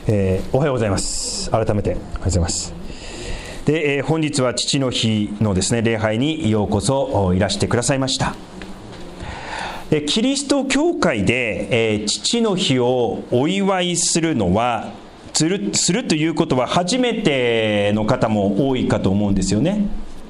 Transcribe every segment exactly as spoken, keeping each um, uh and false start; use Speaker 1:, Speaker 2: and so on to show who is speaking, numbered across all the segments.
Speaker 1: えー、おはようございます。改めておはようございます。で、えー、本日は父の日のですね礼拝にようこそいらしてくださいました。でキリスト教会で、えー、父の日をお祝いするのはする、するということは初めての方も多いかと思うんですよね。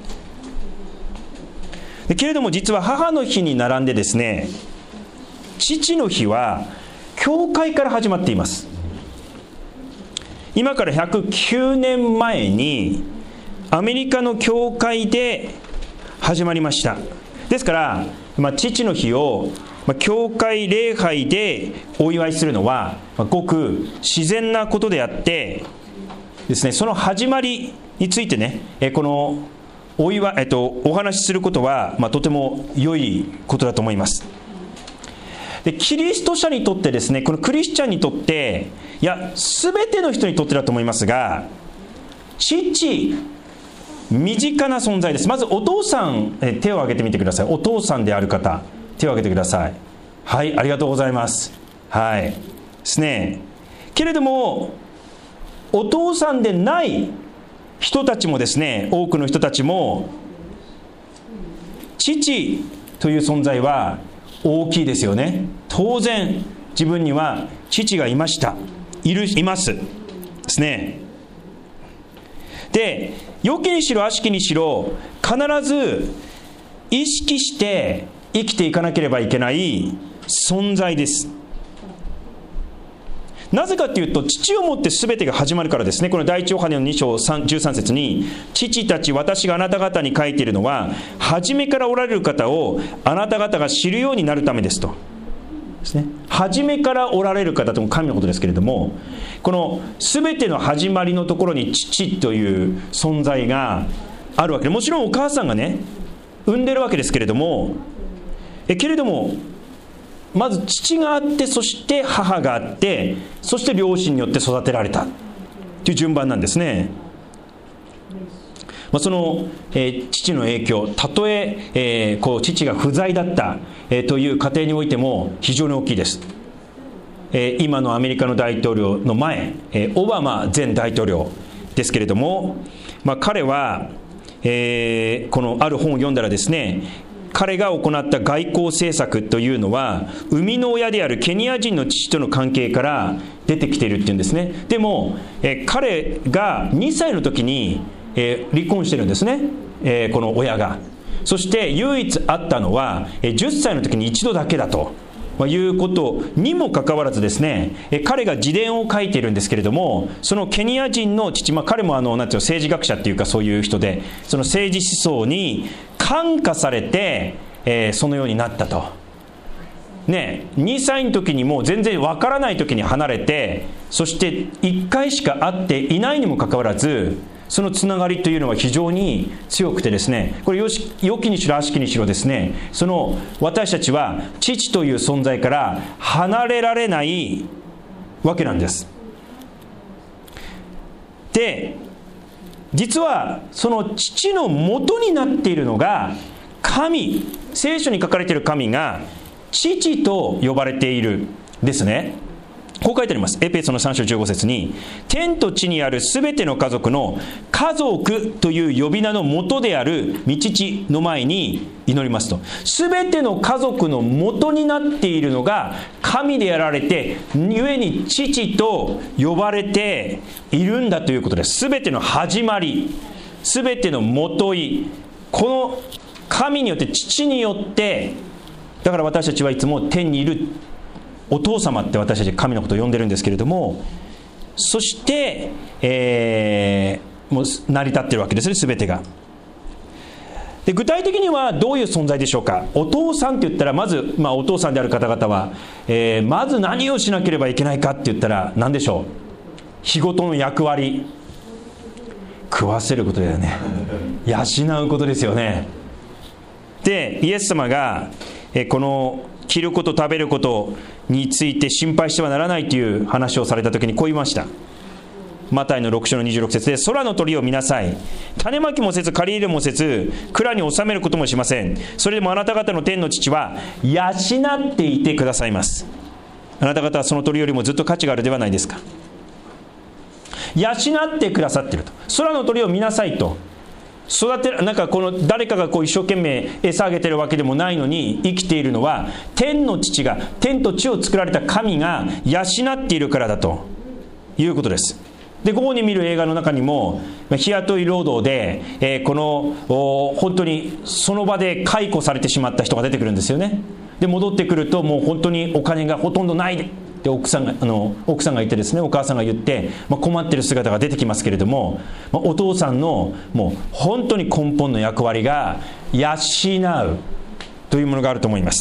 Speaker 1: でけれども実は母の日に並んでですね、父の日は教会から始まっています。今からひゃくきゅうねんまえにアメリカの教会で始まりました。ですから、まあ、父の日を、まあ、教会礼拝でお祝いするのは、まあ、ごく自然なことであってですね、その始まりについてね、えこのお祝い、えっと、お話しすることは、まあ、とても良いことだと思います。でキリスト者にとってですね、このクリスチャンにとって、いや全ての人にとってだと思いますが、父、身近な存在です。まずお父さん、え手を挙げてみてください。お父さんである方、手を挙げてください。はい、ありがとうございます。はいですね。けれどもお父さんでない人たちもですね、多くの人たちも父という存在は大きいですよね。当然自分には父がいました、いる、いますですね。で良きにしろ悪しきにしろ必ず意識して生きていかなければいけない存在です。なぜかというと、父をもって全てが始まるからですね。この第一ヨハネのに章じゅうさん節に、父たち、私があなた方に書いているのは初めからおられる方をあなた方が知るようになるためですとですね。初めからおられる方とも神のことですけれども、この全ての始まりのところに父という存在があるわけで、もちろんお母さんがね産んでるわけですけれども、えけれどもまず父があって、そして母があって、そして両親によって育てられたという順番なんですね。まあ、その、えー、父の影響、たとええー、こう父が不在だった、えー、という家庭においても非常に大きいです。えー、今のアメリカの大統領の前、えー、オバマ前大統領ですけれども、まあ、彼は、えー、このある本を読んだらですね、彼が行った外交政策というのは生みの親であるケニア人の父との関係から出てきているっていうんですね。でも、えー、彼がにさいの時に、えー、離婚してるんですね、えー、この親が。そして唯一会ったのは、えー、じゅっさいの時に一度だけだと、まあ、いうことにもかかわらずですね、えー、彼が自伝を書いているんですけれども、そのケニア人の父、まあ、彼もあのなんていうの政治学者っていうかそういう人で、その政治思想に感化されて、えー、そのようになったと。ね、にさいの時にもう全然わからない時に離れて、そしていっかいしか会っていないにもかかわらず、そのつながりというのは非常に強くてですね、これよし良きにしろ悪しきにしろですね、その私たちは父という存在から離れられないわけなんです。で実はその父の元になっているのが神、聖書に書かれている神が父と呼ばれているですね。こう書いてあります。エペソのさん章じゅうご節に、天と地にあるすべての家族の家族という呼び名の元である御父の前に祈りますと。すべての家族の元になっているのが神であられて、故に父と呼ばれているんだということです。すべての始まり、すべての元い、この神によって、父によって、だから私たちはいつも天にいるお父様って私たち神のことを呼んでるんですけれども、そして、えー、もう成り立っているわけですね、全てが。で具体的にはどういう存在でしょうか。お父さんって言ったら、まず、まあ、お父さんである方々は、えー、まず何をしなければいけないかって言ったら何でしょう。日ごとの役割、食わせることだよね。養うことですよね。でイエス様が、えー、この着ること食べることについて心配してはならないという話をされたときにこう言いました。マタイのろく章のにじゅうろく節で、空の鳥を見なさい。種まきもせず借り入れもせず蔵に収めることもしません。それでもあなた方の天の父は養っていてくださいます。あなた方はその鳥よりもずっと価値があるではないですか。 養ってくださっていると。空の鳥を見なさいと。育てる、なんかこの誰かがこう一生懸命餌あげてるわけでもないのに、生きているのは天の父が、天と地を作られた神が養っているからだということです。で、ここに見る映画の中にも日雇い労働で、えー、この本当にその場で解雇されてしまった人が出てくるんですよね。で、戻ってくるともう本当にお金がほとんどないで、奥さんがあの奥さんがいてですね、お母さんが言って、まあ、困ってる姿が出てきますけれども、まあ、お父さんのもう本当に根本の役割が養うというものがあると思います。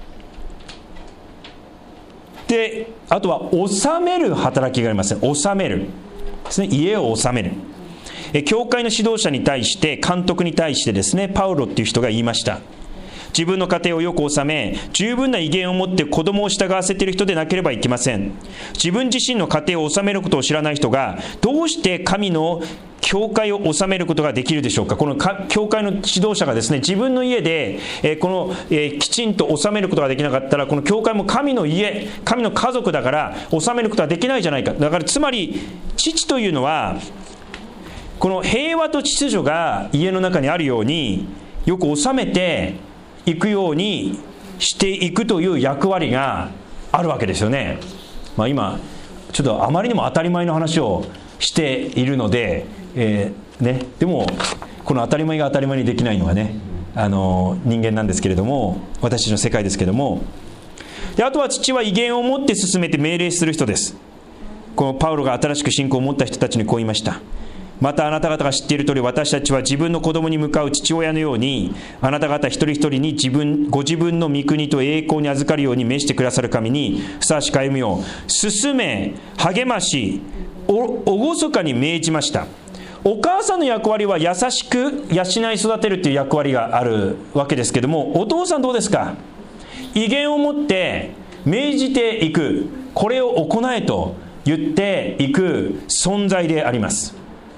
Speaker 1: で、あとは治める働きがありますね。治めるですね、家を治める。え教会の指導者に対して、監督に対してですね、パウロっていう人が言いました。自分の家庭をよく治め、十分な威厳を持って子供を従わせている人でなければいけません。自分自身の家庭を治めることを知らない人が、どうして神の教会を治めることができるでしょうか。この教会の指導者がですね、自分の家で、えー、この、えー、きちんと治めることができなかったら、この教会も神の家、神の家族だから治めることはできないじゃないか。だからつまり父というのは、この平和と秩序が家の中にあるように、よく治めていくようにしていくという役割があるわけですよね。まあ、今ちょっとあまりにも当たり前の話をしているので、えーね、でもこの当たり前が当たり前にできないのはね、あの人間なんですけれども、私たちの世界ですけれども、で、あとは父は威厳を持って進めて命令する人です。このパウロが新しく信仰を持った人たちにこう言いました。またあなた方が知っている通り、私たちは自分の子供に向かう父親のように、あなた方一人一人に自分ご自分の御国と栄光に預かるように召してくださる神にふさわしく歩みを進め、励まし、お厳かに命じました。お母さんの役割は優しく養い育てるという役割があるわけですけども、お父さんどうですか。威厳を持って命じていく、これを行えと言っていく存在であります。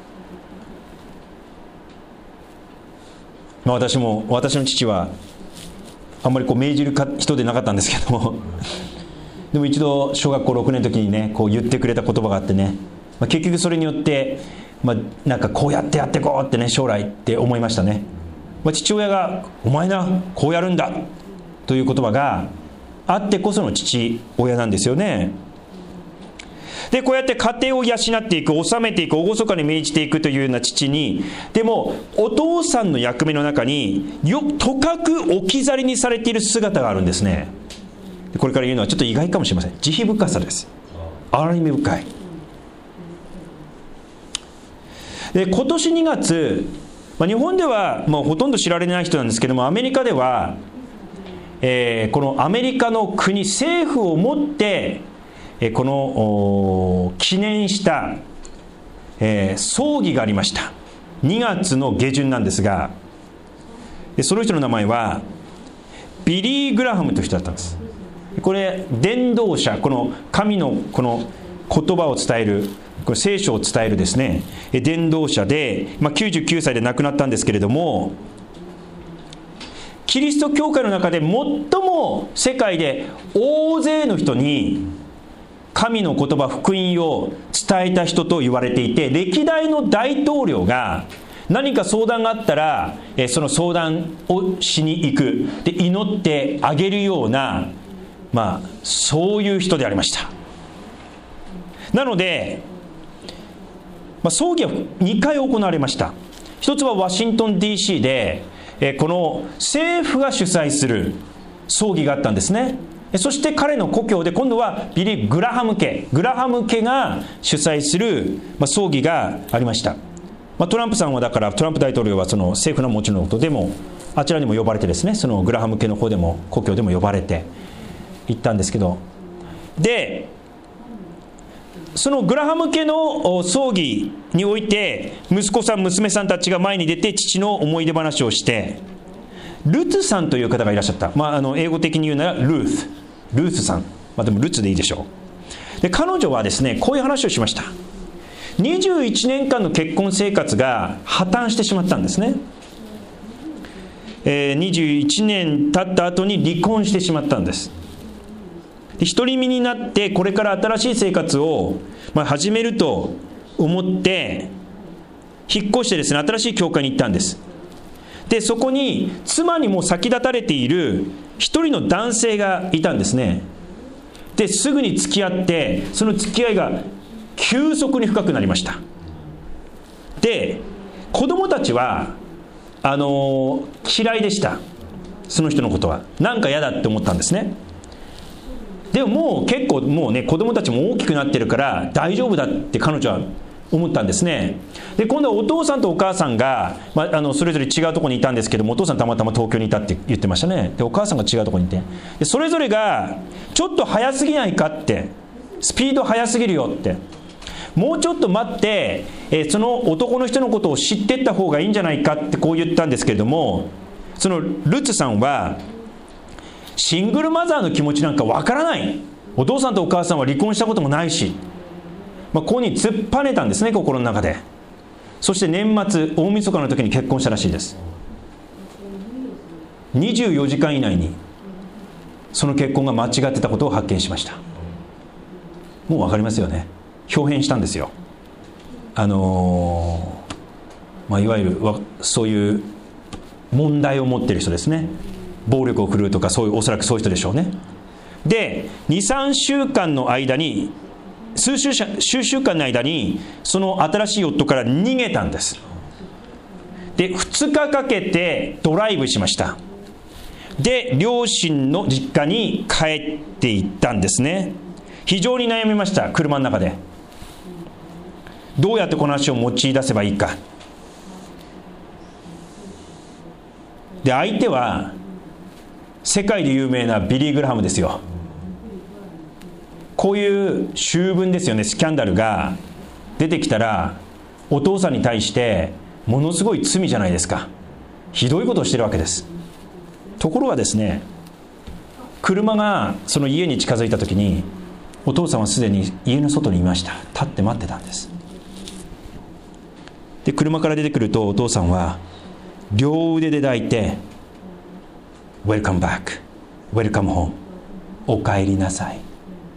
Speaker 1: まあ、私も私の父はあんまりこう命じる人でなかったんですけどもでも一度小学校ろくねんの時にね、こう言ってくれた言葉があってね、まあ、結局それによって、まあ、なんかこうやってやっていこうってね、将来って思いましたね。まあ、父親がお前なこうやるんだという言葉があってこその父親なんですよね。で、こうやって家庭を養っていく、治めていく、厳かに命じていくというような父に、でもお父さんの役目の中によとかく置き去りにされている姿があるんですね。これから言うのはちょっと意外かもしれません。慈悲深さです。憐れみ深い。で、今年にがつ、まあ、日本ではもうほとんど知られない人なんですけども、アメリカでは、えー、このアメリカの国政府をもってこの記念した、えー、葬儀がありました。にがつの下旬なんですが、その人の名前はビリー・グラハムという人だったんです。これ伝道者、この神のこの言葉を伝える、これ聖書を伝えるですね、伝道者で、まあ、きゅうじゅうきゅうさいで亡くなったんですけれども、キリスト教会の中で最も世界で大勢の人に神の言葉、福音を伝えた人と言われていて、歴代の大統領が何か相談があったら、その相談をしに行く、で祈ってあげるような、まあそういう人でありました。なので、まあ、葬儀はにかい行われました。一つはワシントン ディーシー で、この政府が主催する葬儀があったんですね。そして彼の故郷で今度はビリー・グラハム家グラハム家が主催する、まあ、葬儀がありました。まあ、トランプさんはだからトランプ大統領はその政府のもちろんのことでもあちらにも呼ばれてですね、そのグラハム家の方でも故郷でも呼ばれて行ったんですけど、でそのグラハム家の葬儀において息子さん娘さんたちが前に出て父の思い出話をして、ルツさんという方がいらっしゃった。まあ、あの英語的に言うならルースルースさん、まあ、でもルツでいいでしょう。で彼女はですね、こういう話をしました。にじゅういちねんかんの結婚生活が破綻してしまったんですね。えー、にじゅういちねん経った後に離婚してしまったんです。で独り身になってこれから新しい生活を、まあ、始めると思って引っ越してですね、新しい教会に行ったんです。でそこに妻にも先立たれている一人の男性がいたんですね。ですぐに付き合って、その付き合いが急速に深くなりました。で子供たちはあのー、嫌いでした。その人のことはなんか嫌だって思ったんですね。でももう結構もうね、子供たちも大きくなってるから大丈夫だって彼女は思ったんですね。で今度はお父さんとお母さんが、まあ、あのそれぞれ違うところにいたんですけども、お父さんたまたま東京にいたって言ってましたね。でお母さんが違うところにいて、でそれぞれがちょっと早すぎないかって、スピード速すぎるよって、もうちょっと待って、えー、その男の人のことを知っていった方がいいんじゃないかってこう言ったんですけれども、そのルツさんはシングルマザーの気持ちなんかわからない、お父さんとお母さんは離婚したこともないし、まあ、ここに突っぱねたんですね、心の中で。そして年末大晦日の時に結婚したらしいです。にじゅうよじかん以内にその結婚が間違ってたことを発見しました。もう分かりますよね。表変したんですよ。あのーまあ、いわゆるそういう問題を持っている人ですね。暴力を振るうとか、そういう、おそらくそういう人でしょうね。で にさんしゅうかんの間に数週数週間の間にその新しい夫から逃げたんです。でふつかかけてドライブしました。で両親の実家に帰っていったんですね。非常に悩みました。車の中でどうやってこの話を持ち出せばいいか。で相手は世界で有名なビリー・グラハムですよ。こういう醜聞ですよね、スキャンダルが出てきたらお父さんに対してものすごい罪じゃないですか。ひどいことをしてるわけです。ところがですね、車がその家に近づいた時にお父さんはすでに家の外にいました。立って待ってたんです。で車から出てくるとお父さんは両腕で抱いて Welcome back, Welcome home、 お帰りなさい。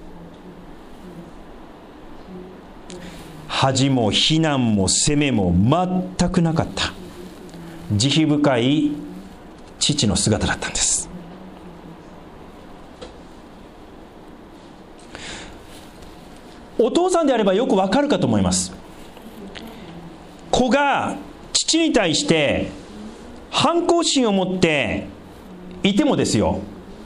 Speaker 1: 恥も非難も責めも全くなかった慈悲深い父の姿だったんです。お父さんであればよくわかるかと思います。子が父に対して反抗心を持っていてもですよ、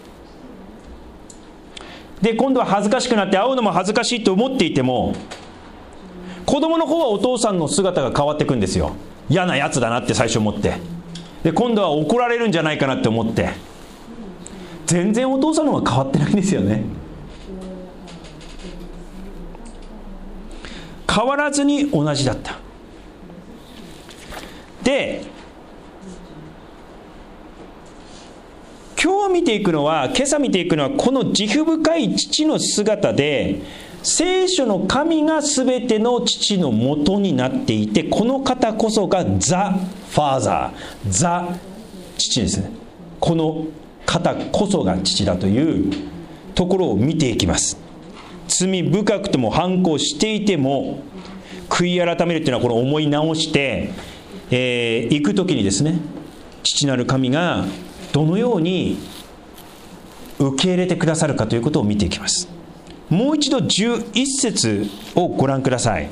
Speaker 1: で今度は恥ずかしくなって会うのも恥ずかしいと思っていても、子供の方はお父さんの姿が変わっていくんですよ。嫌なやつだなって最初思って、で今度は怒られるんじゃないかなって思って、全然お父さんの方が変わってないんですよね。変わらずに同じだった。で今日見ていくのは、今朝見ていくのは、この慈悲深い父の姿で、聖書の神が全ての父の元になっていて、この方こそがザ・ファーザー、ザ・父ですね。この方こそが父だというところを見ていきます。罪深くとも反抗していても悔い改めるというのは、この思い直してえー、行くときにですね、父なる神がどのように受け入れてくださるかということを見ていきます。もう一度じゅういっ節をご覧ください。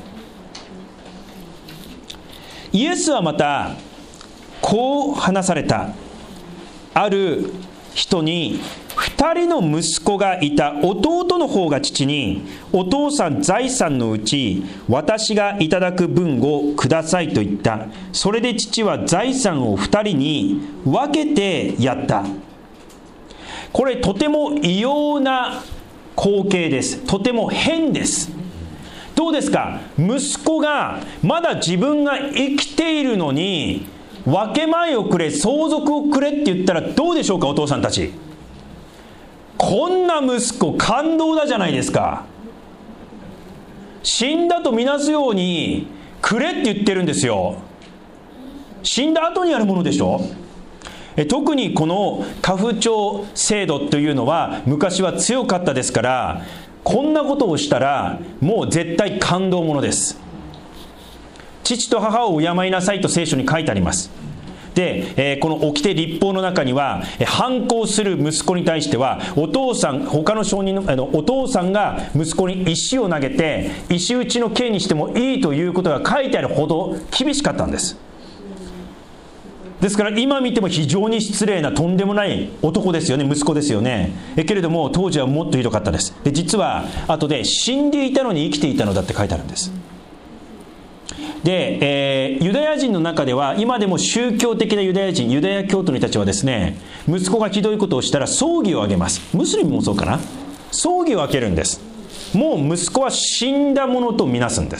Speaker 1: イエスはまたこう話された。ある人に二人の息子がいた。弟の方が父に、お父さん財産のうち私がいただく分をくださいと言った。それで父は財産を二人に分けてやった。これとても異様な光景です。とても変です。どうですか？息子がまだ自分が生きているのに、分け前をくれ、相続をくれって言ったらどうでしょうか？お父さんたち、こんな息子感動だじゃないですか。死んだとみなすようにくれって言ってるんですよ。死んだ後にあるものでしょ。え特にこの家父長制度というのは昔は強かったですから、こんなことをしたらもう絶対感動ものです。 父と母を敬いなさいと聖書に書いてあります。で、えー、この掟律法の中には、反抗する息子に対しては、お父さん、他の証人の、あのお父さんが息子に石を投げて石打ちの刑にしてもいいということが書いてあるほど厳しかったんです。ですから今見ても非常に失礼なとんでもない男ですよね、息子ですよね。えけれども当時はもっとひどかったです。で、実は後で死んでいたのに生きていたのだって書いてあるんです。で、えー、ユダヤ人の中では今でも宗教的なユダヤ人、ユダヤ教徒の人たちはですね、息子がひどいことをしたら葬儀をあげます。ムスリムもそうかな、葬儀をあげるんです。もう息子は死んだものとみなすんです。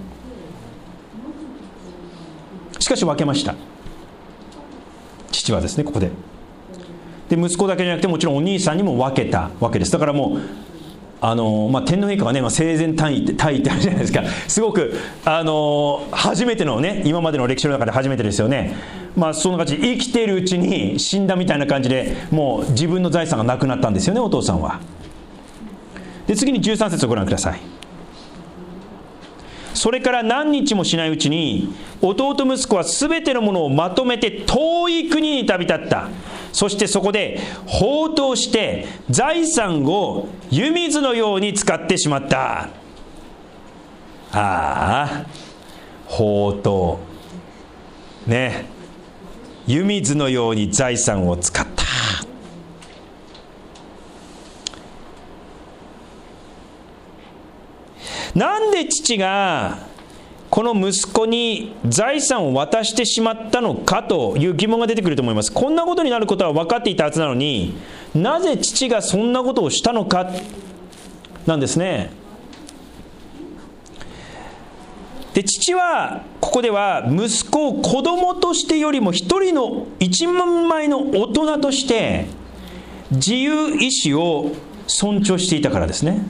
Speaker 1: しかし分けました、父はですね、ここで。で、息子だけじゃなくてもちろんお兄さんにも分けたわけです。だからもうあのまあ、天皇陛下がね、まあ、生前退位って退位ってあるじゃないですか。すごくあの初めてのね、今までの歴史の中で初めてですよね。まあそんな感じで生きているうちに死んだみたいな感じで、もう自分の財産がなくなったんですよね、お父さんは。で、次にじゅうさん節をご覧ください。それから何日もしないうちに弟息子はすべてのものをまとめて遠い国に旅立った。そしてそこで放蕩して財産を湯水のように使ってしまった。ああ、放蕩ね、湯水のように財産を使った。なんで父がこの息子に財産を渡してしまったのかという疑問が出てくると思います。こんなことになることは分かっていたはずなのに、なぜ父がそんなことをしたのかなんですね。で、父はここでは息子を子供としてよりも一人の一人前の大人として自由意志を尊重していたからですね。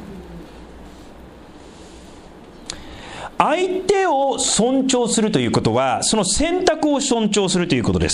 Speaker 1: 相手を尊重するということは、その選択を尊重するということです。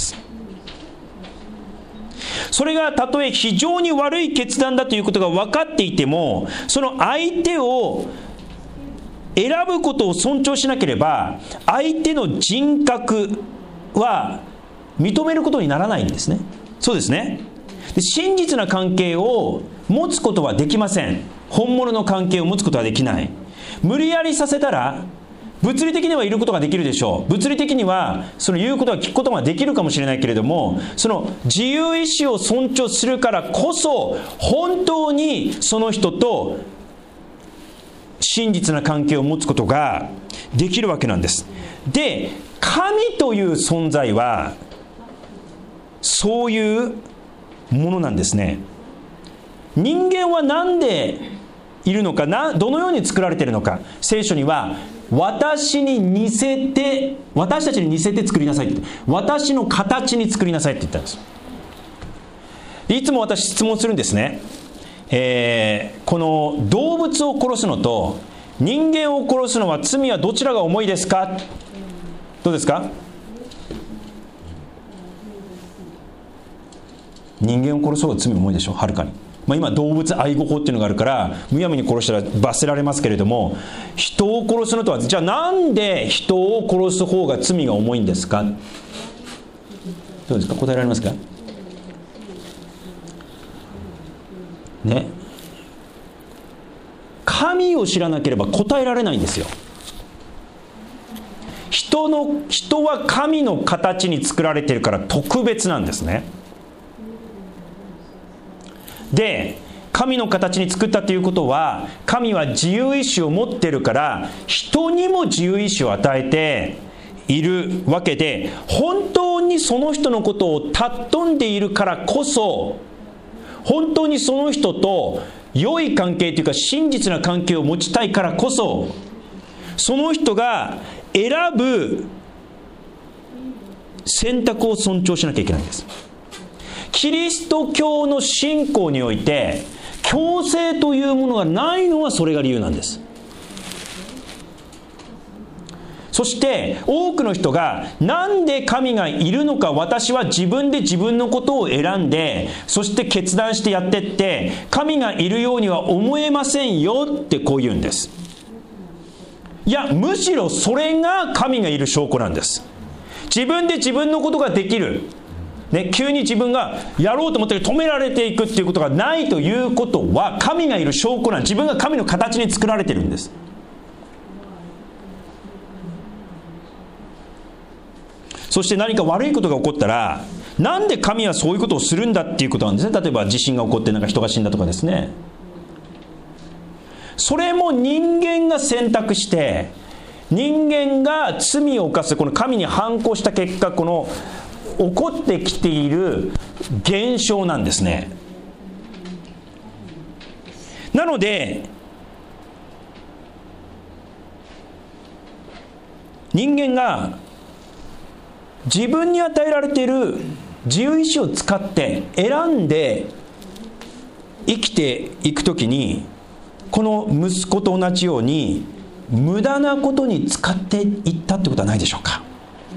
Speaker 1: それがたとえ非常に悪い決断だということが分かっていても、その相手を選ぶことを尊重しなければ、相手の人格は認めることにならないんですね。そうですね。で、真実な関係を持つことはできません。本物の関係を持つことはできない。無理やりさせたら物理的にはいることができるでしょう。物理的にはその言うことは聞くことができるかもしれないけれども、その自由意志を尊重するからこそ本当にその人と真実な関係を持つことができるわけなんです。で、神という存在はそういうものなんですね。人間は何でいるのかな、どのように作られているのか、聖書には私に似せて、私たちに似せて作りなさいって、私の形に作りなさいって言ったんです。いつも私質問するんですね、えー、この動物を殺すのと人間を殺すのは罪はどちらが重いですか。どうですか。人間を殺す方が罪重いでしょ、はるかに。まあ、今動物愛護法っていうのがあるからむやみに殺したら罰せられますけれども、人を殺すのとは、じゃあなんで人を殺す方が罪が重いんですか。どうですか、答えられますかね。神を知らなければ答えられないんですよ。人の人は神の形に作られているから特別なんですね。で、神の形に作ったということは、神は自由意志を持っているから人にも自由意志を与えているわけで、本当にその人のことを尊んでいるからこそ、本当にその人と良い関係というか真実な関係を持ちたいからこそ、その人が選ぶ選択を尊重しなきゃいけないんです。キリスト教の信仰において強制というものがないのはそれが理由なんです。そして多くの人がなんで神がいるのか、私は自分で自分のことを選んでそして決断してやってって神がいるようには思えませんよってこう言うんです。 いや、むしろそれが神がいる証拠なんです。自分で自分のことができる、ね、急に自分がやろうと思って止められていくっていうことがないということは、神がいる証拠なんです。自分が神の形に作られてるんです。そして何か悪いことが起こったら、なんで神はそういうことをするんだっていうことなんですね。例えば地震が起こってなんか人が死んだとかですね。それも人間が選択して、人間が罪を犯す、この神に反抗した結果、この起こってきている現象なんですね。なので人間が自分に与えられている自由意志を使って選んで生きていくときに、この息子と同じように無駄なことに使っていったってことはないでしょうか。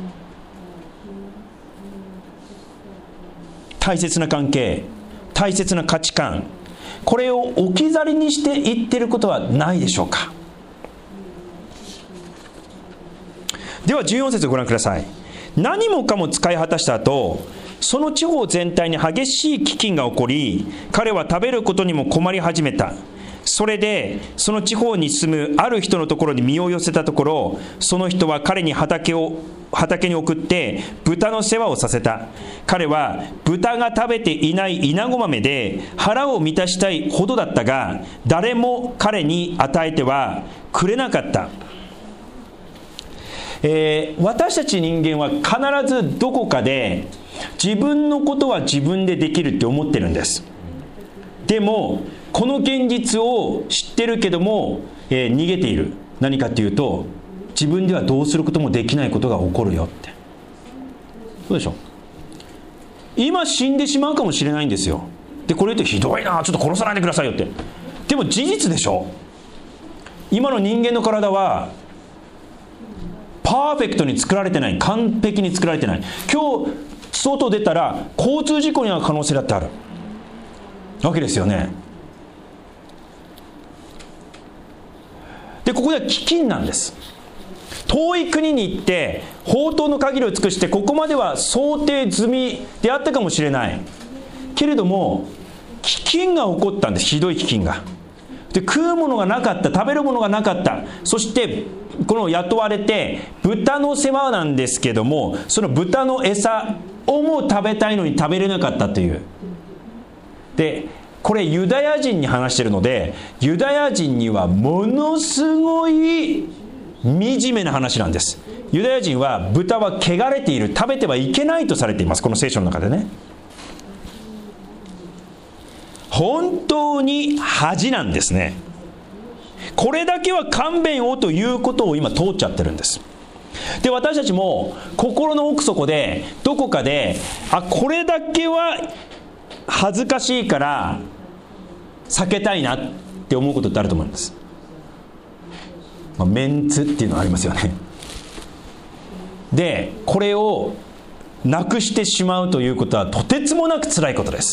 Speaker 1: 大切な関係、大切な価値観、これを置き去りにしていっていることはないでしょうか。ではじゅうよん節をご覧ください。何もかも使い果たした後、その地方全体に激しい飢饉が起こり、彼は食べることにも困り始めた。それでその地方に住むある人のところに身を寄せたところ、その人は彼に畑を畑に送って豚の世話をさせた。彼は豚が食べていない稲子豆で腹を満たしたいほどだったが、誰も彼に与えてはくれなかった。えー、私たち人間は必ずどこかで自分のことは自分でできるって思ってるんです。でもこの現実を知ってるけども、えー、逃げている。何かっていうと、自分ではどうすることもできないことが起こるよって。そうでしょ。今死んでしまうかもしれないんですよ。でこれ言うとひどいな、ちょっと殺さないでくださいよって。でも事実でしょ。今の人間の体はパーフェクトに作られてない、完璧に作られてない。今日外出たら交通事故に遭う可能性だってあるわけですよね。でここでは飢饉なんです。遠い国に行って法灯の限りを尽くして、ここまでは想定済みであったかもしれないけれども、飢饉が起こったんです。ひどい飢饉が。で食うものがなかった、食べるものがなかった。そしてこの雇われて豚の世話なんですけども、その豚の餌をも食べたいのに食べれなかったという。でこれユダヤ人に話しているので、ユダヤ人にはものすごい惨めな話なんです。ユダヤ人は豚は汚れている、食べてはいけないとされています。この聖書の中でね、本当に恥なんですね。これだけは勘弁をということを今通っちゃってるんです。で私たちも心の奥底でどこかで、あこれだけは恥ずかしいから避けたいなって思うことってあると思います。まあ、メンツっていうのがありますよね。でこれをなくしてしまうということはとてつもなく辛いことです。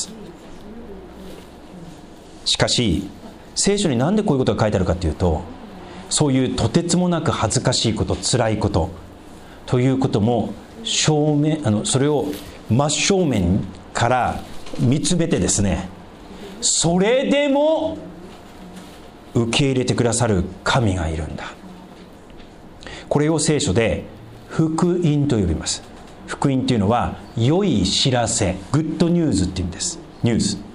Speaker 1: しかし聖書になんでこういうことが書いてあるかというと、そういうとてつもなく恥ずかしいこと、辛いことということも正面、あのそれを真正面から見つめてですね、それでも受け入れてくださる神がいるんだ。これを聖書で福音と呼びます。福音というのは良い知らせ、グッドニューズっていうんです。ニュース。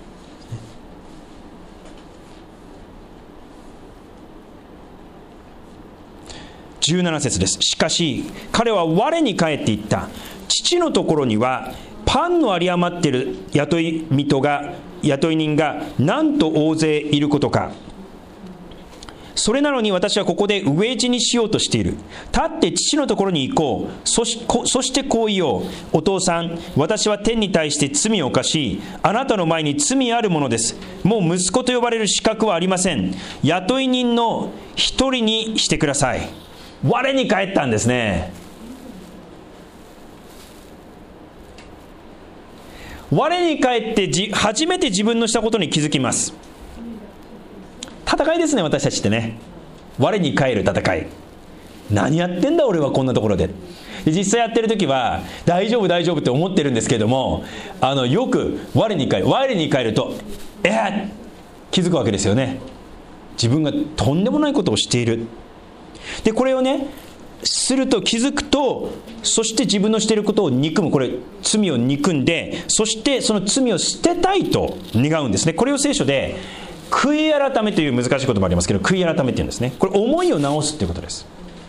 Speaker 1: じゅうなな節です。しかし彼は我に返って言った。父のところにはパンの有り余っている雇い人が雇い人がなんと大勢いることか。それなのに私はここで飢え死にしようとしている。立って父のところに行こう。そし、こ、そしてこう言おう。お父さん、私は天に対して罪を犯し、あなたの前に罪あるものです。もう息子と呼ばれる資格はありません。雇い人の一人にしてください。我に返ったんですね。我に返ってじ初めて自分のしたことに気づきます。戦いですね、私たちってね。我に返る戦い。 何やってんだ俺はこんなところで。で実際やってる時は大丈夫大丈夫って思ってるんですけれども、あのよく我に返る我に返るとえー、気づくわけですよね。自分がとんでもないことをしている。でこれをねすると気づくと、そして自分のしていることを憎む、これ罪を憎んで、そしてその罪を捨てたいと願うんですね。これを聖書で悔い改めという難しい言葉ありますけど、悔い改めっていうんですね。これ思いを直すっていうことです。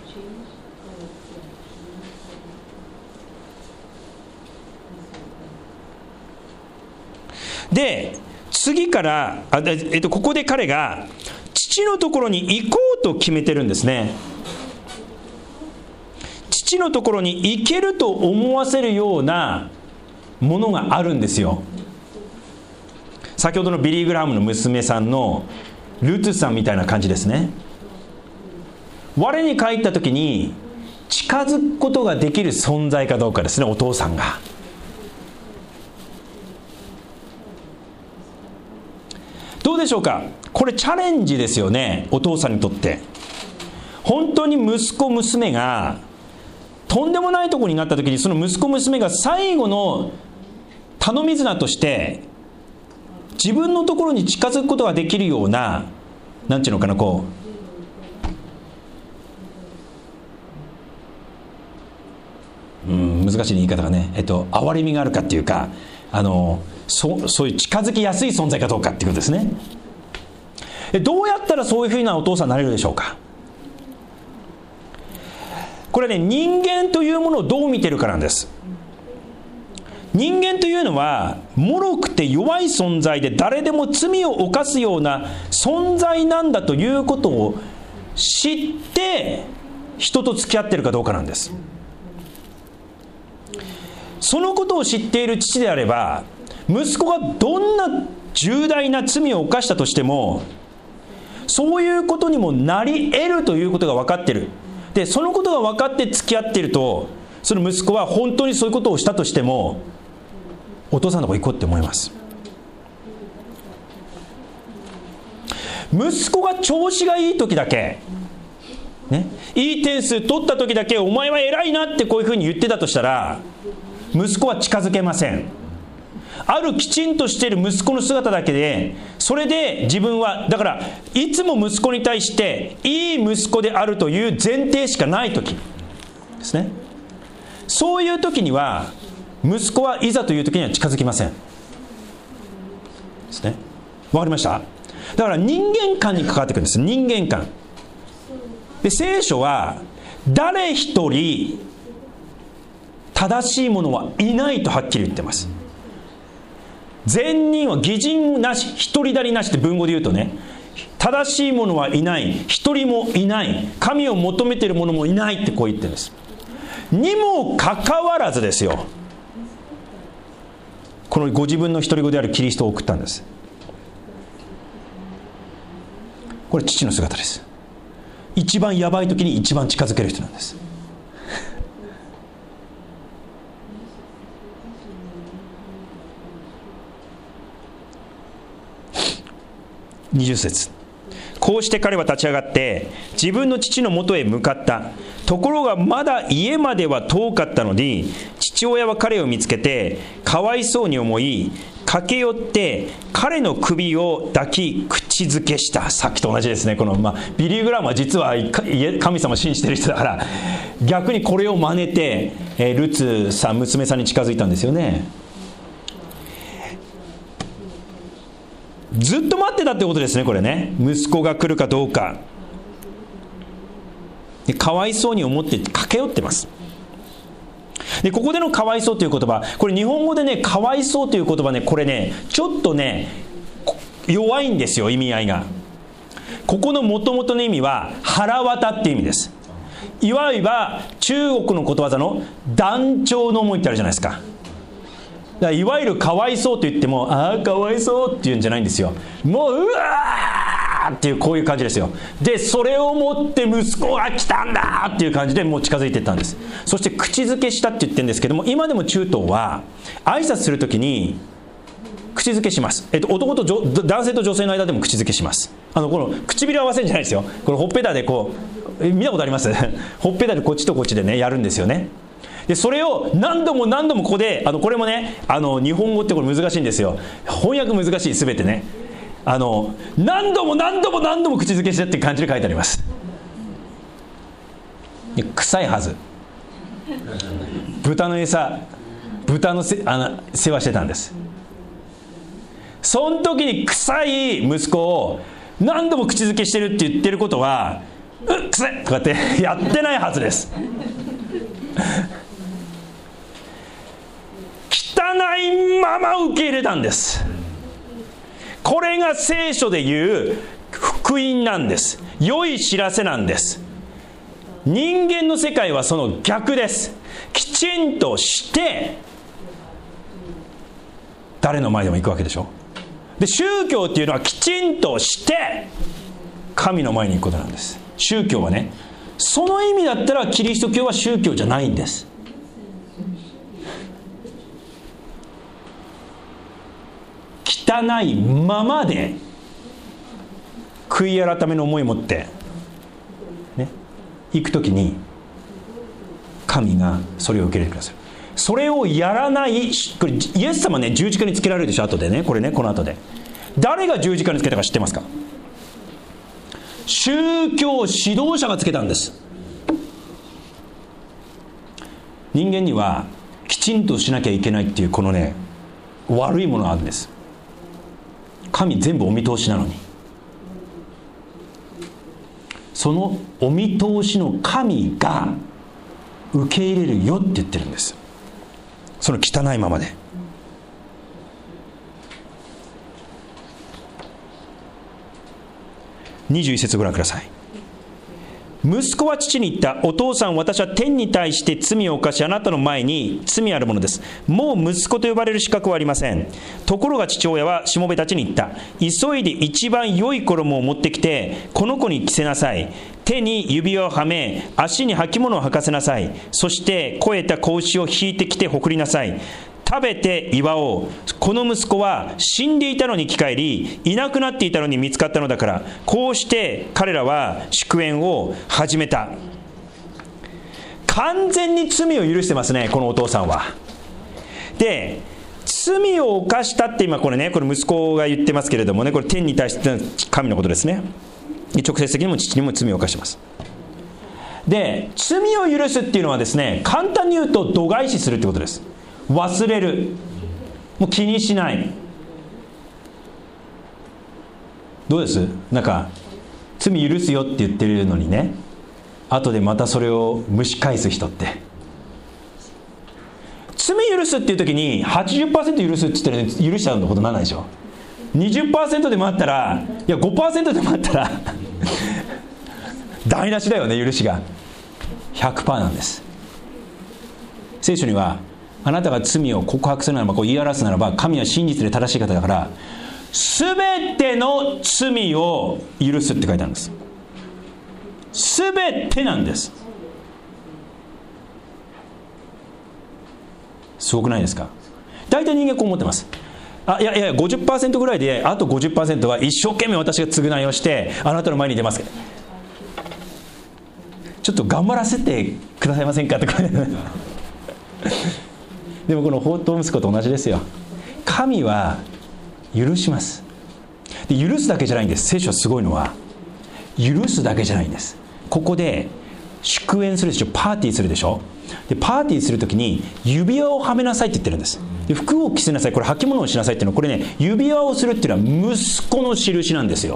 Speaker 1: で次からあ、えっと、ここで彼が父のところに行こうと決めてるんですね。父のところに行けると思わせるようなものがあるんですよ。先ほどのビリー・グラハムの娘さんのルツさんみたいな感じですね。我に返った時に近づくことができる存在かどうかですね、お父さんが。どうでしょうか。これチャレンジですよね、お父さんにとって。本当に息子娘がとんでもないところになった時に、その息子娘が最後の頼み綱として自分のところに近づくことができるような、なんていうのかな、こう、うん、難しい言い方がね、えっと憐れみがあるかっていうか、あのそ, そういう近づきやすい存在かどうかっていうことですね。どうやったらそういうふうなお父さんになれるでしょうか。これね、人間というものをどう見てるかなんです。人間というのは脆くて弱い存在で、誰でも罪を犯すような存在なんだということを知って人と付き合ってるかどうかなんです。そのことを知っている父であれば、息子がどんな重大な罪を犯したとしてもそういうことにもなり得るということが分かっている。でそのことが分かって付き合っていると、その息子は本当にそういうことをしたとしてもお父さんのとこ行こうって思います。息子が調子がいい時だけね、いい点数取った時だけお前は偉いなってこういうふうに言ってたとしたら、息子は近づけません。あるきちんとしている息子の姿だけで、それで自分はだからいつも息子に対していい息子であるという前提しかない時ですね。そういう時には息子はいざという時には近づきませんですね。わかりました？だから人間観に関わってくるんです。人間観で、聖書は誰一人正しい者はいないとはっきり言ってます。善人は義人なし、一人だりなしって文語で言うとね、正しい者はいない、一人もいない、神を求めている者もいないってこう言ってるんです。にもかかわらずですよ、このご自分の独り子であるキリストを送ったんです。これ父の姿です。一番やばい時に一番近づける人なんです。にじゅっ節、こうして彼は立ち上がって自分の父のもとへ向かった。ところがまだ家までは遠かったのに、父親は彼を見つけてかわいそうに思い、駆け寄って彼の首を抱き口づけした。さっきと同じですね。この、まあ、ビリー・グラムは実は神様を信じてる人だから、逆にこれを真似て、えー、ルツさん、娘さんに近づいたんですよね。ずっと待ってたってことですね、これね。息子が来るかどうかで、かわいそうに思って駆け寄ってます。でここでのかわいそうという言葉、これ日本語でね、かわいそうという言葉ね、これねちょっとね弱いんですよ、意味合いが。ここの元々の意味は腹渡っていう意味です。いわゆる中国のことわざの断腸の思いってあるじゃないですか。だからいわゆるかわいそうと言っても、ああかわいそうっていうんじゃないんですよ。もううわーっていう、こういう感じですよ。でそれをもって息子が来たんだっていう感じでもう近づいていったんです。そして口づけしたって言ってるんですけども、今でも中東は挨拶するときに口づけします。えっと、男と女男性と女性の間でも口づけします。あのこの唇合わせるんじゃないですよ。このほっぺたでこう、見たことありますほっぺたでこっちとこっちでねやるんですよね。でそれを何度も何度もここで、あのこれもね、あの日本語ってこれ難しいんですよ。翻訳難しい、全てね、あの何度も何度も何度も口づけしてって感じで書いてあります。で臭いはず。豚の餌、豚のせあの世話してたんです。その時に臭い息子を何度も口づけしてるって言ってることは、うっ臭いとかってやってないはずです。汚いまま受け入れたんです。これが聖書でいう福音なんです。良い知らせなんです。人間の世界はその逆です。きちんとして誰の前でも行くわけでしょ。で宗教っていうのはきちんとして神の前に行くことなんです。宗教はね、その意味だったらキリスト教は宗教じゃないんです。汚いままで悔い改めの思いを持ってね行くときに、神がそれを受け入れてくださる。それをやらない、これイエス様ね十字架につけられるでしょ、後でね、これね、この後で誰が十字架につけたか知ってますか？宗教指導者がつけたんです。人間にはきちんとしなきゃいけないっていうこのね悪いものがあるんです。神全部お見通しなのに、そのお見通しの神が受け入れるよって言ってるんです。その汚いままで。にじゅういち節ご覧ください。息子は父に言った。お父さん、私は天に対して罪を犯し、あなたの前に罪あるものです。もう息子と呼ばれる資格はありません。ところが父親はしもべたちに言った。急いで一番良い衣を持ってきてこの子に着せなさい。手に指輪をはめ、足に履物を履かせなさい。そして肥えた子牛を引いてきてほくりなさい。食べて祝おう。この息子は死んでいたのに生き返り、いなくなっていたのに見つかったのだから。こうして彼らは祝宴を始めた。完全に罪を許してますね、このお父さんは。で罪を犯したって今これね、これ息子が言ってますけれどもね、これ天に対して神のことですね。直接的にも父にも罪を犯してます。で罪を許すっていうのはですね、簡単に言うと度外視するってことです。忘れる、もう気にしない。どうです？なんか罪許すよって言ってるのにね、後でまたそれを蒸し返す人って。罪許すっていう時に はちじゅっパーセント 許すって言ってるのに許しちゃうのことなんないでしょ。 にじゅっパーセント でもあったら、いや ごパーセント でもあったら台無しだよね。許しが ひゃくパーセント なんです。聖書には、あなたが罪を告白するならば、こう言い表すならば、神は真実で正しい方だから全ての罪を許すって書いてあるんです。全てなんです。すごくないですか？大体人間こう思ってます。あ、いやいや ごじゅっパーセント ぐらいで、あと ごじゅっパーセント は一生懸命私が償いをしてあなたの前に出ますけど、ちょっと頑張らせてくださいませんかってでもこの放蕩息子と同じですよ。神は許します。で許すだけじゃないんです。聖書はすごいのは、許すだけじゃないんです。ここで祝宴するでしょ、パーティーするでしょ。でパーティーするときに指輪をはめなさいって言ってるんです。で服を着せなさい、これ履物をしなさいっていうのは、これね、指輪をするっていうのは息子の印なんですよ。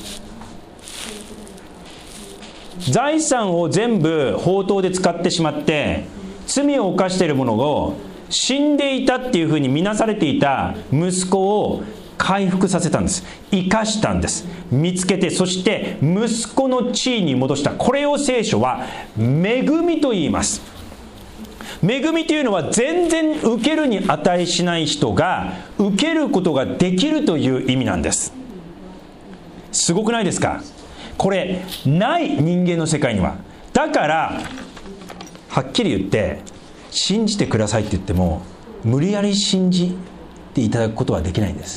Speaker 1: 財産を全部放蕩で使ってしまって罪を犯しているものを死んでいたっていうふうに見なされていた息子を回復させたんです。生かしたんです。見つけて、そして息子の地位に戻した。これを聖書は恵みと言います。恵みというのは全然受けるに値しない人が受けることができるという意味なんです。すごくないですか？これない、人間の世界には。だからはっきり言って、信じてくださいって言っても無理やり信じっていただくことはできないんです。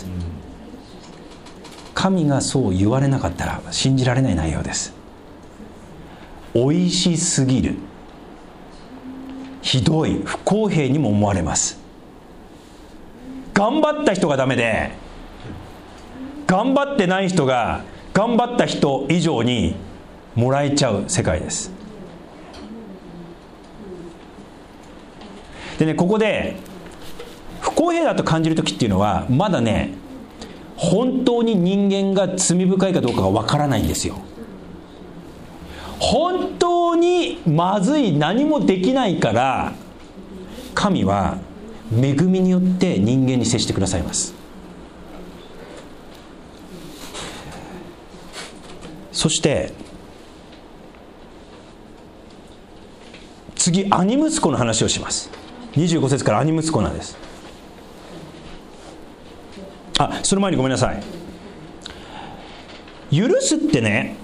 Speaker 1: 神がそう言われなかったら信じられない内容です。おいしすぎる、ひどい、不公平にも思われます。頑張った人がダメで、頑張ってない人が頑張った人以上にもらえちゃう世界です。でね、ここで不公平だと感じるときっていうのは、まだね、本当に人間が罪深いかどうかがわからないんですよ。本当にまずい、何もできないから、神は恵みによって人間に接してくださいます。そして次、兄息子の話をします。にじゅうご節から兄息子なんです。あ、その前にごめんなさい。許すってね、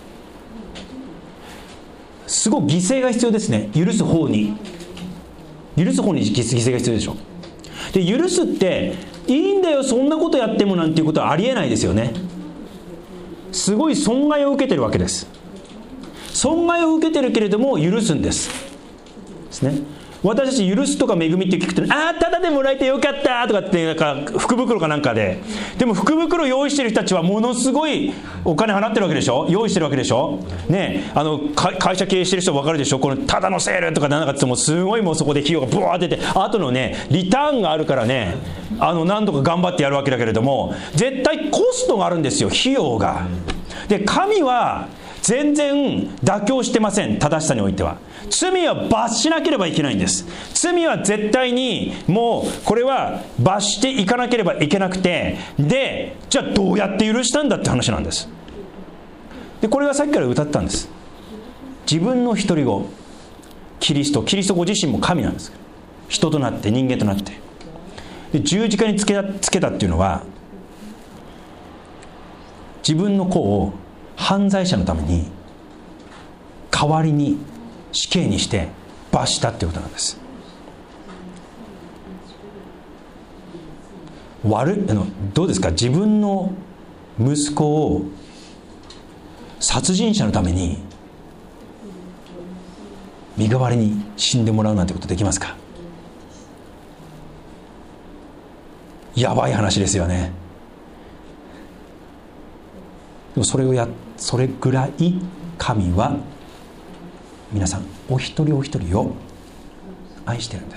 Speaker 1: すごく犠牲が必要ですね。許す方に許す方に犠牲が必要でしょ。で、許すっていいんだよ、そんなことやってもなんていうことはありえないですよね。すごい損害を受けてるわけです。損害を受けてるけれども許すんですですね。私たち許すとか恵みって聞くと、ああただでもらえてよかったとかって、なんか福袋かなんかで、でも福袋用意してる人たちはものすごいお金払ってるわけでしょ、用意してるわけでしょね。あの会社経営してる人分かるでしょ。このただのセールとかなんかって言っても、すごいもうそこで費用がブワーって出て、あとのねリターンがあるからね、あの何とか頑張ってやるわけだけれども、絶対コストがあるんですよ、費用が。で、神は全然妥協してません。正しさにおいては罪は罰しなければいけないんです。罪は絶対にもうこれは罰していかなければいけなくて、でじゃあどうやって許したんだって話なんです。でこれはさっきから歌ったんです。自分の独り子キリスト、キリストご自身も神なんです。人となって、人間となって、で十字架につけた、つけたっていうのは、自分の子を犯罪者のために代わりに死刑にして罰したっていうことなんです。悪いあのどうですか、自分の息子を殺人者のために身代わりに死んでもらうなんてことできますか。やばい話ですよね。でもそれをやそれぐらい神は皆さんお一人お一人を愛してるんです。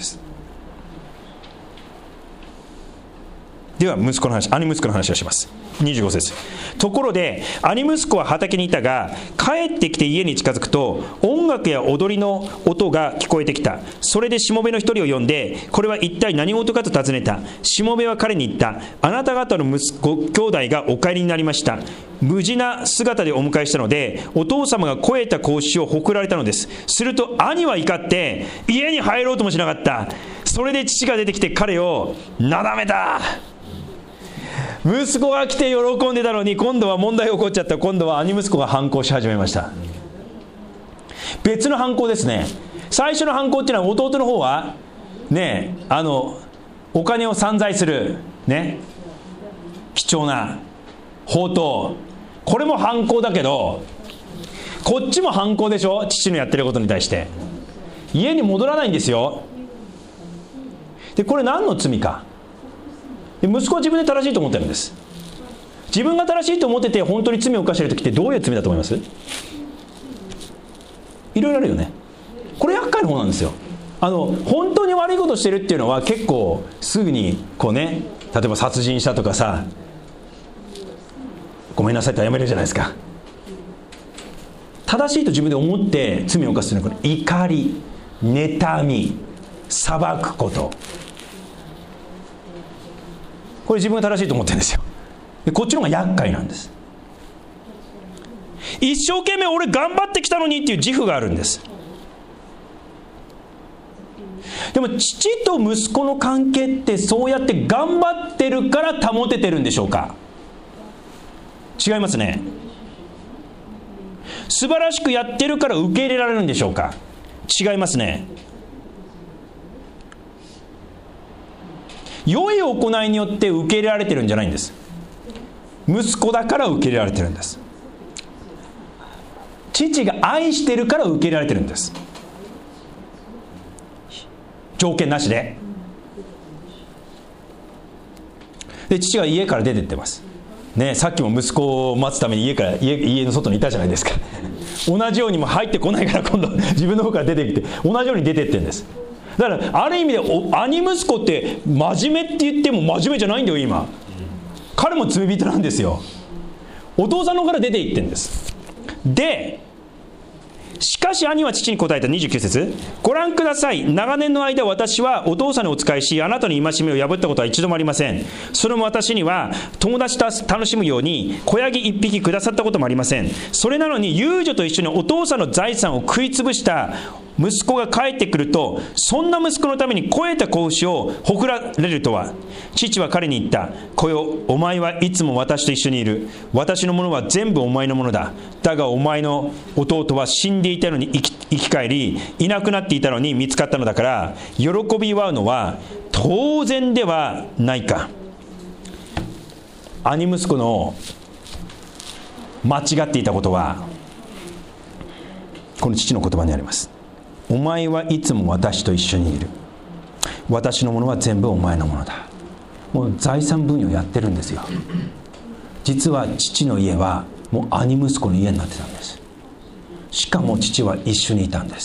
Speaker 1: では息子の話、兄息子の話をします。にじゅうご節。ところで兄息子は畑にいたが、帰ってきて家に近づくと音楽や踊りの音が聞こえてきた。それでしもべの一人を呼んで、これは一体何事かと尋ねた。しもべは彼に言った。あなた方の息子兄弟がお帰りになりました。無事な姿でお迎えしたので、お父様が肥えた子牛をほくられたのです。すると兄は怒って家に入ろうともしなかった。それで父が出てきて彼をなだめた。息子が来て喜んでたのに、今度は問題が起こっちゃった。今度は兄息子が反抗し始めました。別の反抗ですね。最初の反抗っていうのは、弟の方はね、あのお金を散財するね、貴重な宝刀、これも反抗だけど、こっちも反抗でしょ。父のやってることに対して家に戻らないんですよ。でこれ何の罪か。息子は自分で正しいと思ってるんです。自分が正しいと思ってて本当に罪を犯している時ってどういう罪だと思います？いろいろあるよね。これ厄介な方なんですよ。あの本当に悪いことしてるっていうのは結構すぐにこうね、例えば殺人したとかさ、ごめんなさいって謝れるじゃないですか。正しいと自分で思って罪を犯すというのは、これ怒り、妬み、裁くこと、これ自分が正しいと思ってるんですよ。でこっちの方が厄介なんです。一生懸命俺頑張ってきたのにっていう自負があるんです。でも父と息子の関係ってそうやって頑張ってるから保ててるんでしょうか。違いますね。素晴らしくやってるから受け入れられるんでしょうか。違いますね。 良い行いによって受け入れられてるんじゃないんです。息子だから受け入れられてるんです。父が愛してるから受け入れられてるんです。条件なしで。で、父が家から出てってますね。さっきも息子を待つために家から家、家の外にいたじゃないですか。同じようにも入ってこないから今度自分の方から出てきて同じように出てってるんです。だからある意味でお兄息子って真面目って言っても真面目じゃないんだよ今。彼も罪人なんですよ。お父さんの方から出て行ってるんです。で、しかし兄は父に答えた。にじゅうきゅう節、ご覧ください。長年の間私はお父さんにお仕えし、あなたの戒めを破ったことは一度もありません。それも私には友達と楽しむように子ヤギ一匹くださったこともありません。それなのに遊女と一緒にお父さんの財産を食い潰した息子が帰ってくると、そんな息子のために肥えた子牛をほくられるとは。父は彼に言った。子よ、お前はいつも私と一緒にいる。私のものは全部お前のものだ。だがお前の弟は死んでいたのに生き、生き返り、いなくなっていたのに見つかったのだから、喜び祝うのは当然ではないか。兄息子の間違っていたことはこの父の言葉にあります。お前はいつも私と一緒にいる。私のものは全部お前のものだ。もう財産分与やってるんですよ。実は父の家はもう兄息子の家になってたんです。しかも父は一緒にいたんです。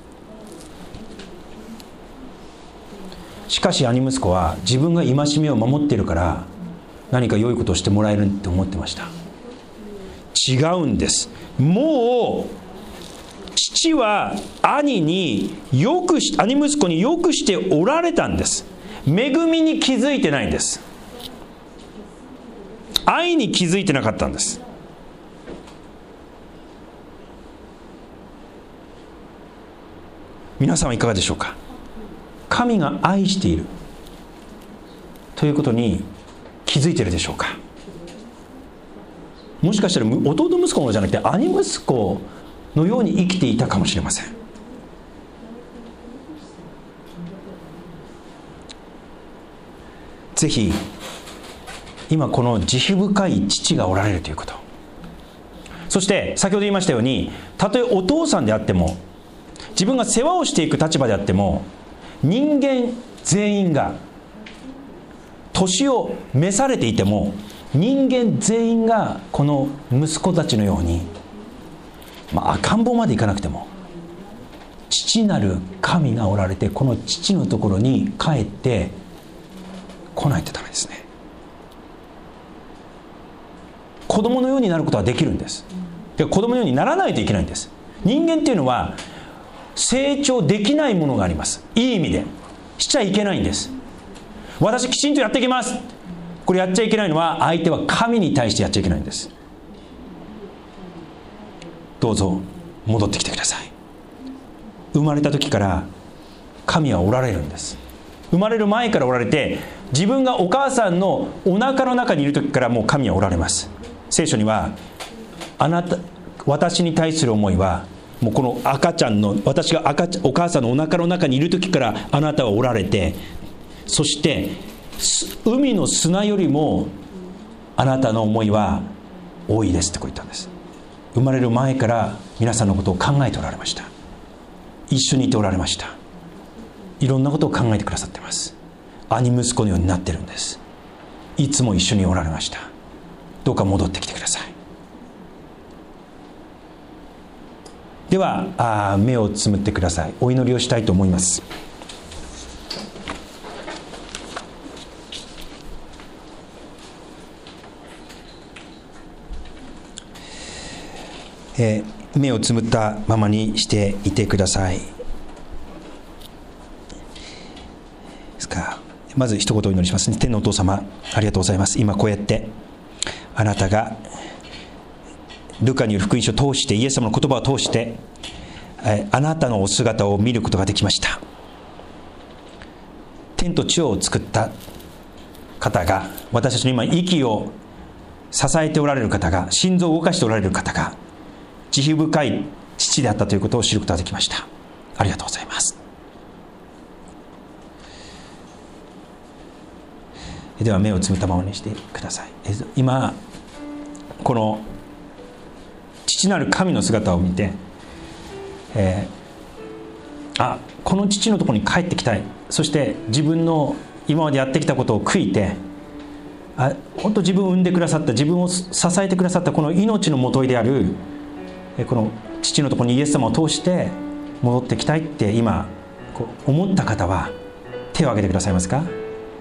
Speaker 1: しかし兄息子は自分が戒めを守っているから何か良いことをしてもらえるって思ってました。違うんです。もう父は兄によくし兄息子によくしておられたんです。恵みに気づいてないんです。愛に気づいてなかったんです。皆さんはいかがでしょうか。神が愛しているということに気づいているでしょうか。もしかしたら弟息子のじゃなくて兄息子のように生きていたかもしれません。ぜひ今この慈悲深い父がおられるということ、そして先ほど言いましたように、たとえお父さんであっても自分が世話をしていく立場であっても、人間全員が年を召されていても人間全員がこの息子たちのように、まあ、赤ん坊までいかなくても父なる神がおられて、この父のところに帰って来ないとダメですね。子供のようになることはできるんです。で、子供のようにならないといけないんです。人間っていうのは成長できないものがあります。いい意味でしちゃいけないんです。私きちんとやっていきます、これやっちゃいけないのは、相手は神に対してやっちゃいけないんです。どうぞ戻ってきてください。生まれた時から神はおられるんです。生まれる前からおられて、自分がお母さんのお腹の中にいる時からもう神はおられます。聖書には、あなた私に対する思いはもうこの赤ちゃんの、私が赤ちゃんお母さんのお腹の中にいる時からあなたはおられて、そして海の砂よりもあなたの思いは多いですってこう言ったんです。生まれる前から皆さんのことを考えておられました。一緒にいておられました。いろんなことを考えてくださってます。兄息子のようになってるんです。いつも一緒におられました。どうか戻ってきてください。ではあ目をつむってください。お祈りをしたいと思います。えー、目をつむったままにしていてください。ですか。まず一言お祈りしますね。天のお父様、ありがとうございます。今こうやってあなたがルカによる福音書を通して、イエス様の言葉を通して、えー、あなたのお姿を見ることができました。天と地を作った方が、私たちの今息を支えておられる方が、心臓を動かしておられる方が慈悲深い父であったということを知ることができました。ありがとうございます。 では目をつむったままにしてください。今この父なる神の姿を見て、えー、あ、この父のところに帰ってきたい、そして自分の今までやってきたことを悔いて、あ、本当自分を産んでくださった、自分を支えてくださったこの命のもといであるこの父のところにイエス様を通して戻ってきたいって今こう思った方は手を挙げてくださいますか？はい、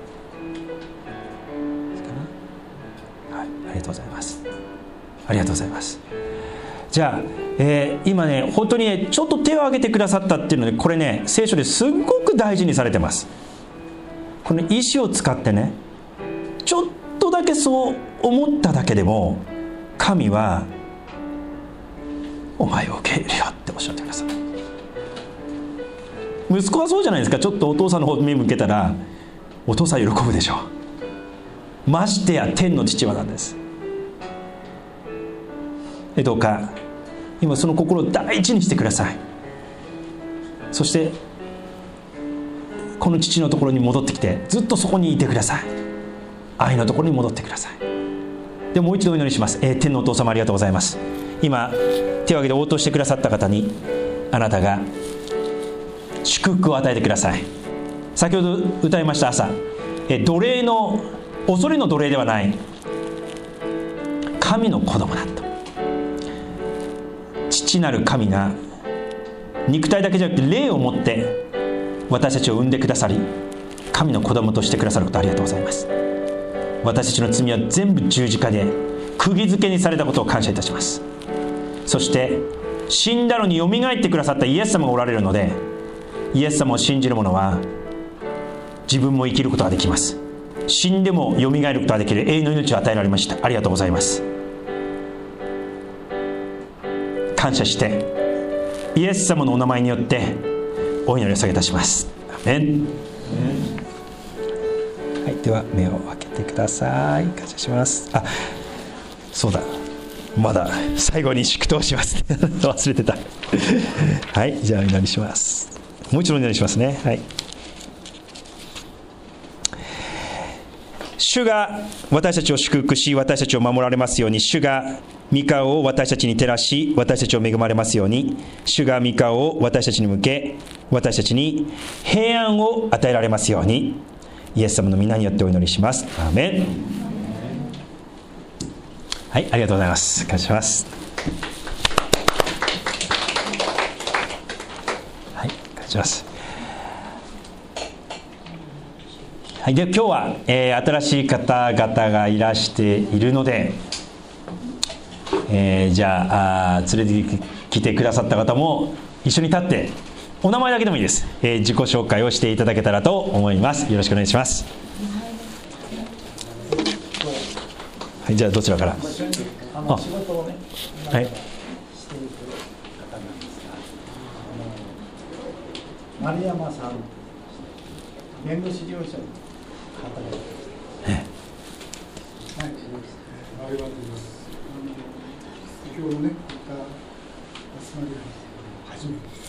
Speaker 1: ありがとうございます。ありがとうございます。じゃあ、えー、今ね本当にねちょっと手を挙げてくださったっていうので、これね聖書ですっごく大事にされてます。この意志を使ってね、ちょっとだけそう思っただけでも神はお前を受け入れるよっておっしゃってください。息子はそうじゃないですか。ちょっとお父さんの方に目向けたらお父さん喜ぶでしょう。ましてや天の父はなんです。どうか今その心を大事にしてください。そしてこの父のところに戻ってきてずっとそこにいてください。愛のところに戻ってください。でもう一度お祈りします。えー、天のお父様ありがとうございます。今手を挙げて応答してくださった方にあなたが祝福を与えてください。先ほど歌いました朝、え奴隷の恐れの奴隷ではない神の子供だと、父なる神が肉体だけじゃなくて霊を持って私たちを産んでくださり、神の子供としてくださることありがとうございます。私たちの罪は全部十字架で釘付けにされたことを感謝いたします。そして死んだのによみがえってくださったイエス様がおられるので、イエス様を信じる者は自分も生きることができます。死んでもよみがえることができる永遠の命を与えられました。ありがとうございます。感謝してイエス様のお名前によってお祈りを下げいたします。アメン。はい、では目を開けてください。感謝します。あ、そうだ、まだ最後に祝祷します忘れてたはい、じゃあお祈りします。もう一度お祈りしますね。はい。主が私たちを祝福し私たちを守られますように、主が御顔を私たちに照らし私たちを恵まれますように、主が御顔を私たちに向け私たちに平安を与えられますように、イエス様の皆によってお祈りします。アーメン。はい、ありがとうございます。感謝します。はい、感謝します。はい、で今日は、えー、新しい方々がいらしているので、えー、じゃあ、あ連れてきてくださった方も一緒に立ってお名前だけでもいいです、えー、自己紹介をしていただけたらと思います。よろしくお願いします。はい、じゃあどちらから。
Speaker 2: あの仕事をね、
Speaker 1: はい、
Speaker 2: している方なんですが、丸山さん、弁護士事務所に働いています。はい、
Speaker 3: 丸山と言います。先ほどね、また集まりが初めてです、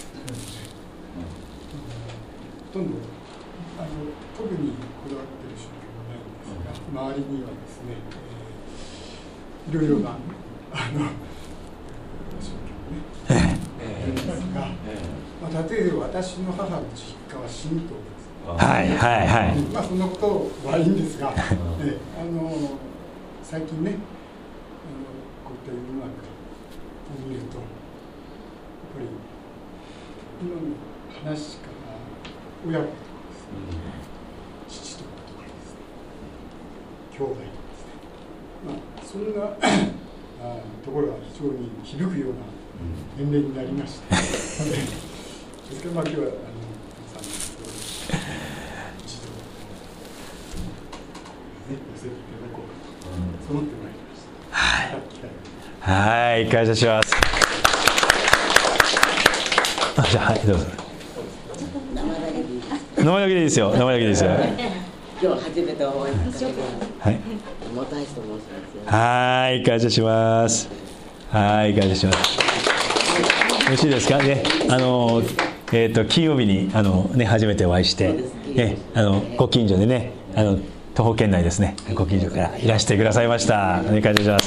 Speaker 3: ほとんどあの特にこだわっている宗教はないんですが、周りにはですね、いろいろなあの宗教をね、あるんですが、まあ、例えば私の母の実家は神道です。
Speaker 1: はいはいはい。
Speaker 3: まあそんなことはいいんですが、えあの最近ね、あのこういった世の中を見ると、やっぱり今の話から親子とかですね、父とかとかですね、兄弟とかですね、まあそんなあところが非常に響くような年齢になりました。ですからまあ今日はあの皆さんの一度ね寄せていただこうかと思ってまいりました。
Speaker 1: はい、はい、感謝します。あ、じゃあ、はい、どうぞ。名前だけでいいですよ。名前だけでいいですよ。
Speaker 4: 今日初めてお会いしました。
Speaker 1: はい。
Speaker 4: もたいしと申します。
Speaker 1: はい、感謝します。はい、感謝します。よろしいですかね。あの、えっと金曜日にあのね初めてお会いして、ね、あのご近所でね、あの徒歩圏内ですね、ご近所からいらしてくださいました。お願いいたします。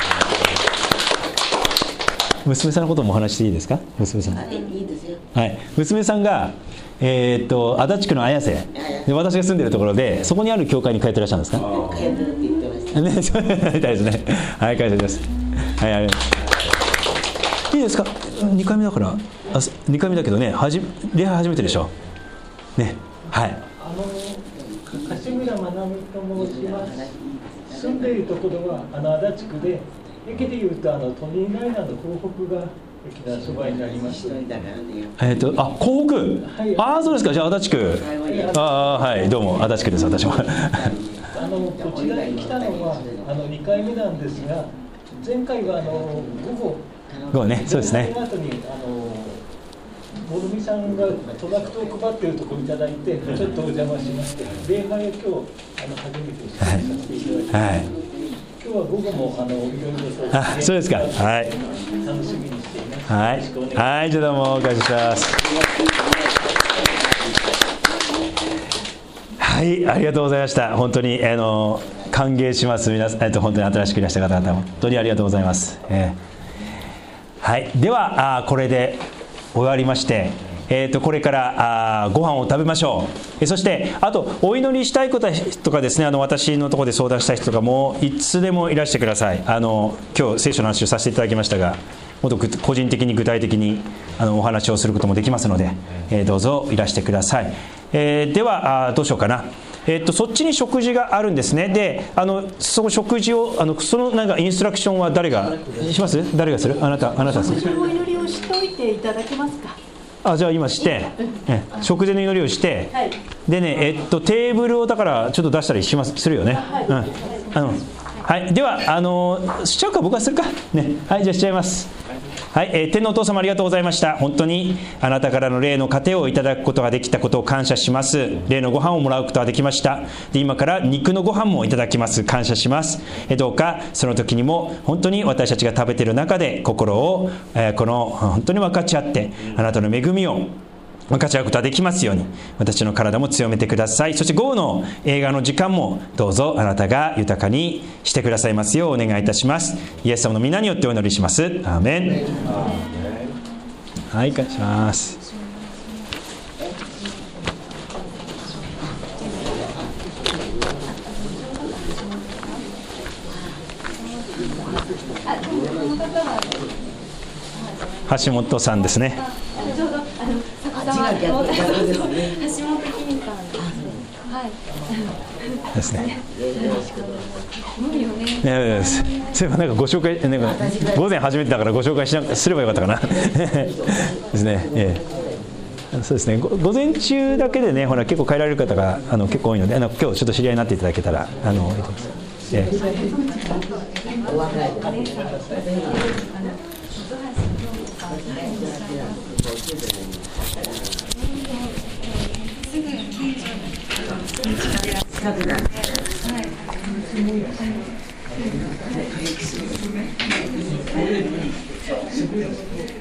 Speaker 1: 娘さんのこともお話していいですか？娘さん。
Speaker 4: いいですよ。
Speaker 1: はい、娘さんが、えー、っと足立区の綾瀬で、私が住んでるところで、そこにある教会に通ってらっしゃるんですか？
Speaker 4: 通ってるって言ってました
Speaker 1: ね、そうみたいですね。はい、感謝です。はい、ありがとうございます。いいですか？にかいめだから、あ、にかいめだけどね、はじ礼拝初めてでしょ。ね、はい。
Speaker 2: あの柏村まなみと申します。住んでいるところはあの足立区で、駅でいうとあのトニーライナーの広北が駅のそばになります。
Speaker 1: えっ、と、あ、港北、はい、ああ、そうですか。じゃあ足立区、ああ、はい、どうも足立区です。私も
Speaker 2: あのこちらに来たのはあのにかいめなんですが、前回はあの午後
Speaker 1: 午後ね、そうですね。
Speaker 2: その後にあのモルミさんがトラクトを配っているところいただいて、ちょっとお邪魔しまして、礼拝を今日あの初めてさせていただきました。はいはい、今日は午後もあのいろいろと、
Speaker 1: あ、そうですか。はい。
Speaker 2: 楽しみにしています。
Speaker 1: はい。はい、じゃあどうもお返しします。はい、ありがとうございました。本当にあの歓迎します。皆さん、えっと本当に新しくいらした方々も本当にありがとうございます。えー、はい。ではあこれで終わりまして。えー、とこれからあご飯を食べましょう。えそしてあとお祈りしたいこととかですね、あの私のところで相談したい人とかもいつでもいらしてください。あの今日聖書の話をさせていただきましたが、もっと個人的に具体的にあのお話をすることもできますので、えー、どうぞいらしてください。えー、ではあどうしようかな。えー、とそっちに食事があるんですね。で、あのその食事をあのそのなんかインストラクションは誰がします？誰がする？あなたあなたです。
Speaker 5: お祈りをしておいていただけますか？
Speaker 1: あ、じゃあ今して、え食事の祈りをして、はい、でね、えっとテーブルをだからちょっと出したりしますするよね。はい、うん、あのはい、ではあのしちゃうか、僕はするかね。はい、じゃあしちゃいます。はい、えー、天のお父様ありがとうございました。本当にあなたからの霊の糧をいただくことができたことを感謝します。霊のご飯をもらうことができました。で、今から肉のご飯もいただきます。感謝します。えー、どうかその時にも本当に私たちが食べている中で心を、えー、この本当に分かち合ってあなたの恵みを分かち合うことができますように、私の体も強めてください。そして午後の映画の時間もどうぞあなたが豊かにしてくださいますようお願いいたします。イエス様の皆によってお祈りします。アーメン。はい、感謝します。橋本さんですね。
Speaker 5: ちょうどあの坂沢橋本金さんですね。はい。ですね。無理よね。
Speaker 1: ね、そういえばなんかご紹介、なんか午前初めてだからご紹介しなすればよかったかなですね。ええ、そうですね。午前中だけでね、ほら結構帰られる方があの結構多いので、あの今日ちょっと知り合いになっていただけたらあのいいと思います。ええ。
Speaker 4: 近くだ。はい。